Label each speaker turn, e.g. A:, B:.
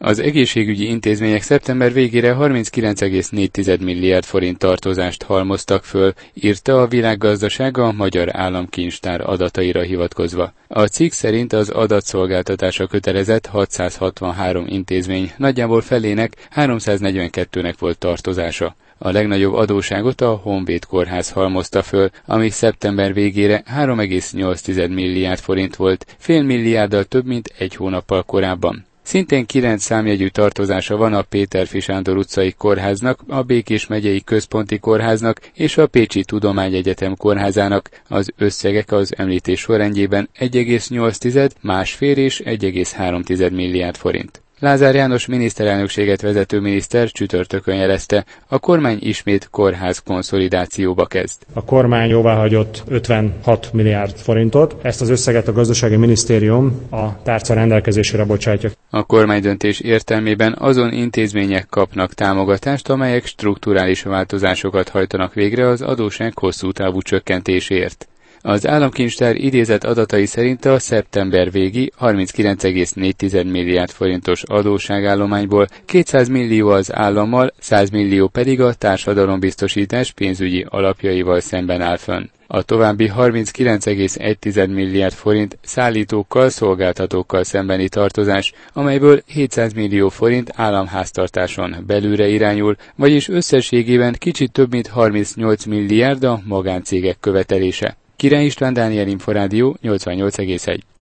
A: Az egészségügyi intézmények szeptember végére 39,4 milliárd forint tartozást halmoztak föl, írta a Világgazdaság a Magyar Államkincstár adataira hivatkozva. A cikk szerint az adatszolgáltatásra kötelezett 663 intézmény nagyjából felének 342-nek volt tartozása. A legnagyobb adósságot a Honvéd Kórház halmozta föl, ami szeptember végére 3,8 milliárd forint volt, fél milliárddal több, mint egy hónappal korábban. Szintén 9 számjegyű tartozása van a Péterfi Sándor utcai kórháznak, a Békés megyei központi kórháznak és a Pécsi Tudományegyetem kórházának, az összegek az említés sorrendjében 1,8, 1,5 és 1,3 milliárd forint. Lázár János miniszterelnökséget vezető miniszter csütörtökön jelezte, a kormány ismét kórház konszolidációba kezd.
B: A kormány jóváhagyott 56 milliárd forintot, ezt az összeget a gazdasági minisztérium a tárca rendelkezésére bocsátja.
A: A kormánydöntés értelmében azon intézmények kapnak támogatást, amelyek strukturális változásokat hajtanak végre az adósság hosszú távú csökkentéséért. Az államkincstár idézett adatai szerint a szeptember végi 39,4 milliárd forintos adósságállományból 200 millió az állammal, 100 millió pedig a társadalombiztosítás pénzügyi alapjaival szemben áll fönn. A további 39,1 milliárd forint szállítókkal, szolgáltatókkal szembeni tartozás, amelyből 700 millió forint államháztartáson belülre irányul, vagyis összességében kicsit több mint 38 milliárd a magáncégek követelése. Király István, Dániel Inforádió 88,1.